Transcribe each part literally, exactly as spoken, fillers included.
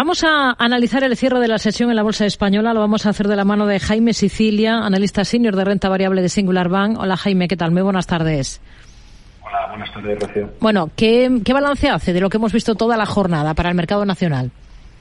Vamos a analizar el cierre de la sesión en la Bolsa Española. Lo vamos a hacer de la mano de Jaime Sicilia, analista senior de renta variable de Singular Bank. Hola Jaime, ¿qué tal? Muy buenas tardes. Hola, buenas tardes, Rocío. Bueno, ¿qué, qué balance hace de lo que hemos visto toda la jornada para el mercado nacional?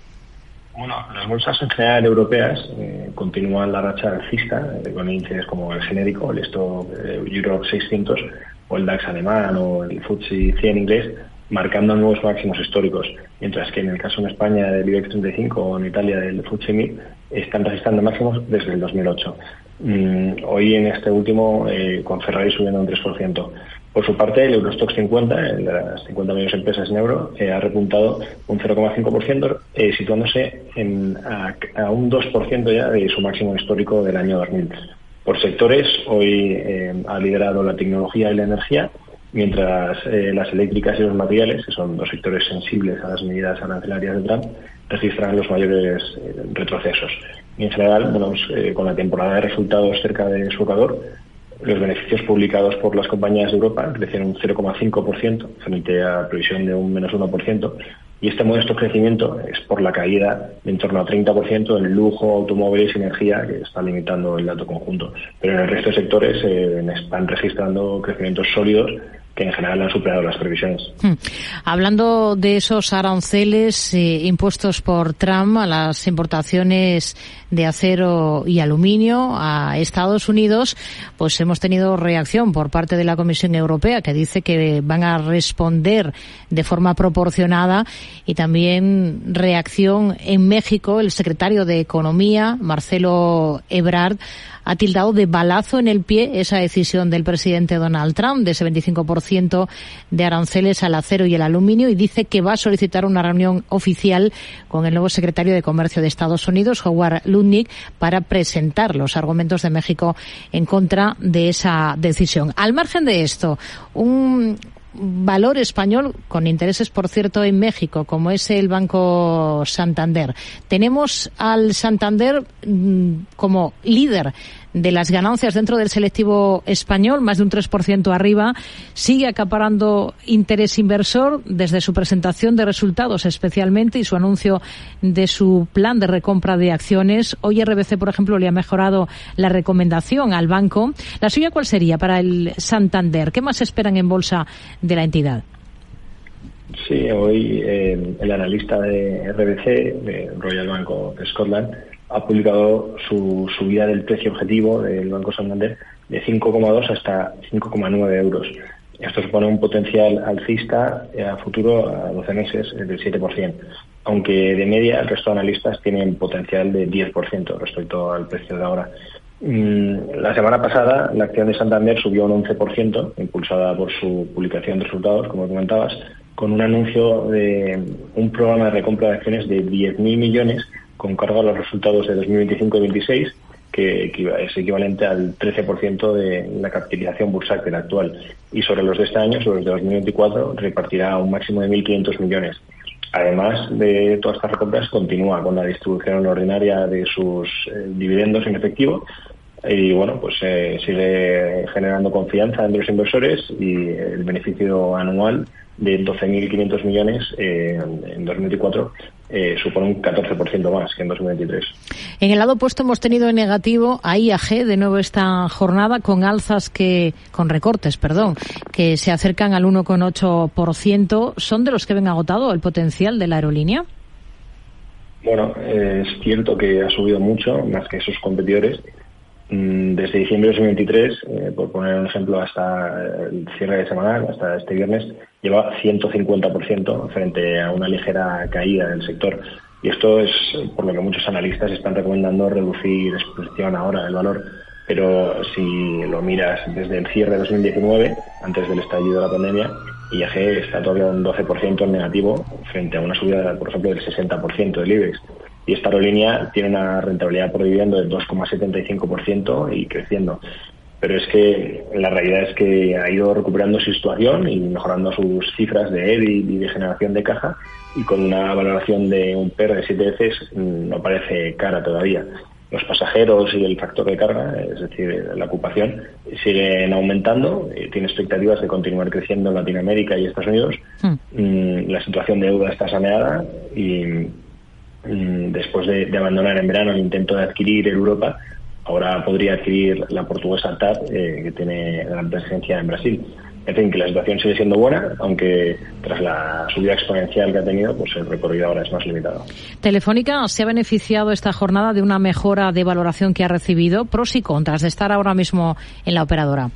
Bueno, las bolsas en general europeas eh, continúan la racha alcista, eh, con índices como el genérico, el Stoxx eh, Europe seiscientos, o el DAX alemán, o el F T S E cien inglés, marcando nuevos máximos históricos, mientras que en el caso en España del IBEX treinta y cinco o en Italia del F T S E mil están registrando máximos desde el dos mil ocho. Mm, hoy en este último, eh, con Ferrari subiendo un tres por ciento. Por su parte, el Eurostoxx cincuenta, el de las cincuenta mayores empresas en euro, eh, ha repuntado un cero coma cinco por ciento, eh, situándose en, a, a un dos por ciento ya de su máximo histórico del año dos mil. Por sectores, hoy eh, ha liderado la tecnología y la energía, mientras eh, las eléctricas y los materiales, que son dos sectores sensibles a las medidas arancelarias de Trump, registran los mayores eh, retrocesos. Y en general, bueno, pues, eh, con la temporada de resultados cerca de su ecuador, los beneficios publicados por las compañías de Europa crecieron un cero coma cinco por ciento frente a la previsión de un menos uno por ciento, y este modesto crecimiento es por la caída de en torno a treinta por ciento en lujo, automóviles y energía, que está limitando el dato conjunto. Pero en el resto de sectores eh, están registrando crecimientos sólidos que en general han superado las previsiones. Hmm. Hablando de esos aranceles eh, impuestos por Trump a las importaciones de acero y aluminio a Estados Unidos, pues hemos tenido reacción por parte de la Comisión Europea, que dice que van a responder de forma proporcionada, y también reacción en México. El secretario de Economía, Marcelo Ebrard, ha tildado de balazo en el pie esa decisión del presidente Donald Trump de ese veinticinco por ciento de aranceles al acero y el aluminio, y dice que va a solicitar una reunión oficial con el nuevo secretario de Comercio de Estados Unidos, Howard Lutnick, para presentar los argumentos de México en contra de esa decisión. Al margen de esto, un valor español con intereses, por cierto, en México, como es el Banco Santander. Tenemos al Santander mmm, como líder de las ganancias dentro del selectivo español, más de un tres por ciento arriba, sigue acaparando interés inversor desde su presentación de resultados especialmente y su anuncio de su plan de recompra de acciones. Hoy R B C, por ejemplo, le ha mejorado la recomendación al banco. ¿La suya cuál sería para el Santander? ¿Qué más esperan en bolsa de la entidad? Sí, hoy eh, el analista de R B C, de Royal Bank of Scotland, ha publicado su subida del precio objetivo del Banco Santander de cinco coma dos hasta cinco coma nueve euros. Esto supone un potencial alcista a futuro a doce meses del siete por ciento, aunque de media el resto de analistas tienen potencial de diez por ciento respecto al precio de ahora. La semana pasada la acción de Santander subió un once por ciento, impulsada por su publicación de resultados, como comentabas, con un anuncio de un programa de recompra de acciones de diez mil millones con cargo a los resultados de dos mil veinticinco y veintiséis, que es equivalente al trece por ciento de la capitalización bursátil actual. Y sobre los de este año, sobre los de dos mil veinticuatro, repartirá un máximo de mil quinientos millones. Además de todas estas recompras, continúa con la distribución ordinaria de sus eh, dividendos en efectivo, y bueno, pues eh, sigue generando confianza entre los inversores, y el beneficio anual de doce mil quinientos millones eh, en dos mil veinticuatro eh, supone un catorce por ciento más que en dos mil veintitrés. En el lado opuesto hemos tenido en negativo a I A G de nuevo esta jornada, con alzas que, con recortes, perdón, que se acercan al uno coma ocho por ciento. ¿Son de los que ven agotado el potencial de la aerolínea? Bueno, eh, es cierto que ha subido mucho, más que sus competidores. Desde diciembre de dos mil veintitrés, eh, por poner un ejemplo, hasta el cierre de semanal, hasta este viernes, lleva ciento cincuenta por ciento frente a una ligera caída del sector. Y esto es por lo que muchos analistas están recomendando reducir exposición ahora del valor. Pero si lo miras desde el cierre de dos mil diecinueve, antes del estallido de la pandemia, I A G está todavía un doce por ciento en negativo frente a una subida, por ejemplo, del sesenta por ciento del IBEX. Y esta aerolínea tiene una rentabilidad por dividendo del dos coma setenta y cinco por ciento y creciendo. Pero es que la realidad es que ha ido recuperando su situación y mejorando sus cifras de E B I T y de generación de caja, y con una valoración de un P E R de siete veces no parece cara todavía. Los pasajeros y el factor de carga, es decir, la ocupación, siguen aumentando, tiene expectativas de continuar creciendo en Latinoamérica y Estados Unidos. Mm. La situación de deuda está saneada y después de, de abandonar en verano el intento de adquirir Europa, ahora podría adquirir la portuguesa T A P, eh, que tiene gran presencia en Brasil. En fin, que la situación sigue siendo buena, aunque tras la subida exponencial que ha tenido, pues el recorrido ahora es más limitado. Telefónica se ha beneficiado esta jornada de una mejora de valoración que ha recibido, pros y contras de estar ahora mismo en la operadora.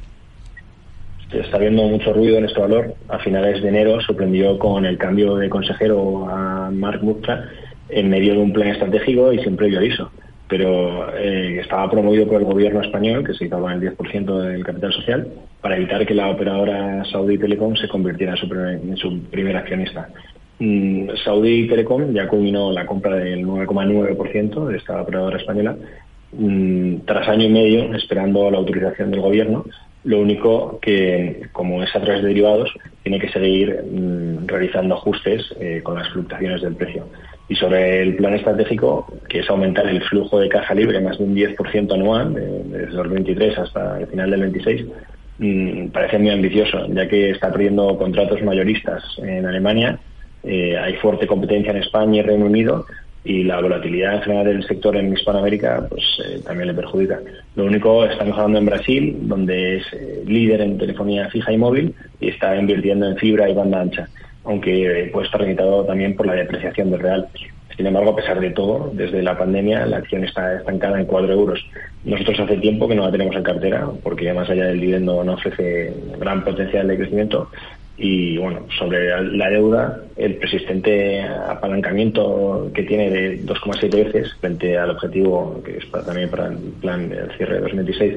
Está habiendo mucho ruido en este valor. A finales de enero sorprendió con el cambio de consejero a Mark Murtra en medio de un plan estratégico y sin previo aviso. Pero eh, estaba promovido por el gobierno español, que se hizo con el diez por ciento del capital social, para evitar que la operadora Saudi Telecom se convirtiera en su primer, en su primer accionista. Mm, Saudi Telecom ya culminó la compra del nueve coma nueve por ciento de esta operadora española, mm, tras año y medio esperando la autorización del gobierno. Lo único que, como es a través de derivados, tiene que seguir mmm, realizando ajustes eh, con las fluctuaciones del precio. Y sobre el plan estratégico, que es aumentar el flujo de caja libre más de un diez por ciento anual, eh, desde el dos mil veintitrés hasta el final del veintiséis, mmm, parece muy ambicioso, ya que está perdiendo contratos mayoristas en Alemania, eh, hay fuerte competencia en España y Reino Unido, y la volatilidad en general del sector en Hispanoamérica pues eh, también le perjudica. Lo único, está mejorando en Brasil, donde es eh, líder en telefonía fija y móvil y está invirtiendo en fibra y banda ancha, aunque eh, puede estar limitado también por la depreciación del real. Sin embargo, a pesar de todo, desde la pandemia la acción está estancada en cuatro euros. Nosotros hace tiempo que no la tenemos en cartera, porque más allá del dividendo no ofrece gran potencial de crecimiento. Y bueno, sobre la deuda, el persistente apalancamiento que tiene de dos coma siete veces frente al objetivo, que es para, también para el plan del cierre de dos mil veintiséis,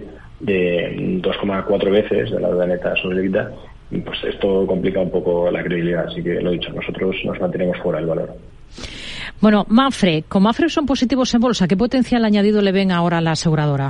de dos coma cuatro veces de la deuda neta sobre el EBITDA, pues esto complica un poco la credibilidad. Así que lo dicho, nosotros nos mantenemos fuera del valor. Bueno, Mapfre, con Mapfre son positivos en bolsa. ¿Qué potencial añadido le ven ahora a la aseguradora?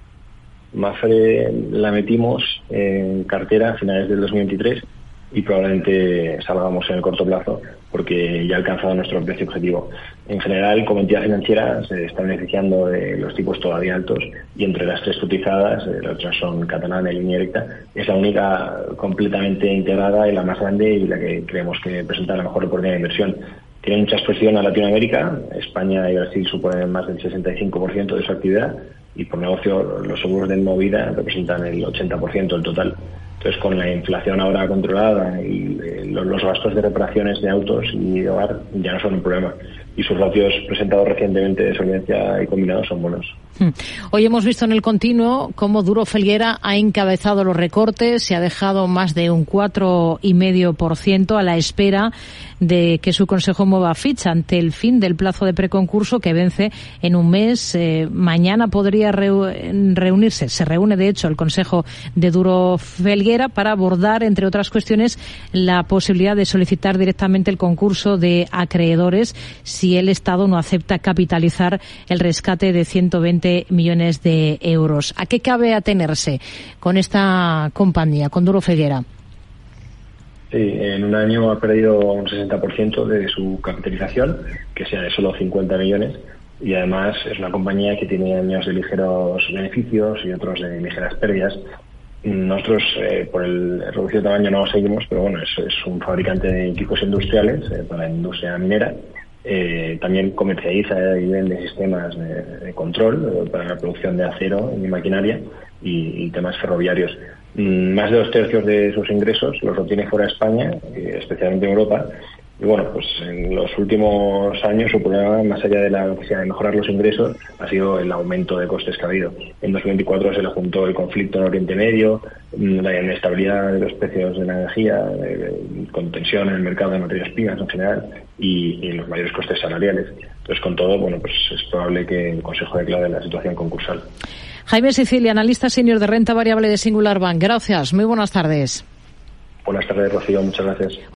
Mapfre la metimos en cartera a finales del dos mil veintitrés y probablemente salgamos en el corto plazo porque ya ha alcanzado nuestro precio objetivo. En general, como entidad financiera, se está beneficiando de los tipos todavía altos y entre las tres cotizadas, eh, las otras son Catalana y Línea Directa, es la única completamente integrada y la más grande y la que creemos que presenta la mejor oportunidad de inversión. Tiene mucha expresión a Latinoamérica, España y Brasil suponen más del sesenta y cinco por ciento de su actividad y por negocio los seguros de Movida representan el ochenta por ciento del total. Entonces, con la inflación ahora controlada y eh, los, los gastos de reparaciones de autos y de hogar ya no son un problema. Y sus ratios presentados recientemente de solvencia y combinados son buenos. Hoy hemos visto en el continuo cómo Duro Felguera ha encabezado los recortes, se ha dejado más de un cuatro coma cinco por ciento a la espera de que su consejo mueva ficha ante el fin del plazo de preconcurso que vence en un mes. Eh, mañana podría reunirse, se reúne de hecho el consejo de Duro Felguera para abordar, entre otras cuestiones, la posibilidad de solicitar directamente el concurso de acreedores si el Estado no acepta capitalizar el rescate de ciento veinte millones de euros. ¿A qué cabe atenerse con esta compañía, con Duro Felguera? Sí, en un año ha perdido un sesenta por ciento de su capitalización, que sea de solo cincuenta millones, y además es una compañía que tiene años de ligeros beneficios y otros de ligeras pérdidas. Nosotros, eh, por el reducido tamaño, no lo seguimos, pero bueno, es, es un fabricante de equipos industriales eh, para la industria minera. Eh, también comercializa y vende sistemas de, de control eh, para la producción de acero y maquinaria y, y temas ferroviarios. Mm, más de dos tercios de sus ingresos los obtiene fuera de España, eh, especialmente en Europa. Y bueno, pues en los últimos años su problema, más allá de la necesidad de mejorar los ingresos, ha sido el aumento de costes que ha habido. En dos mil veinticuatro se le juntó el conflicto en Oriente Medio, la inestabilidad de los precios de la energía, eh, con tensión en el mercado de materias primas en general y, y los mayores costes salariales. Entonces, con todo, bueno, pues es probable que el Consejo declare la situación concursal. Jaime Sicilia, analista senior de renta variable de Singular Bank. Gracias, muy buenas tardes. Buenas tardes, Rocío, muchas gracias.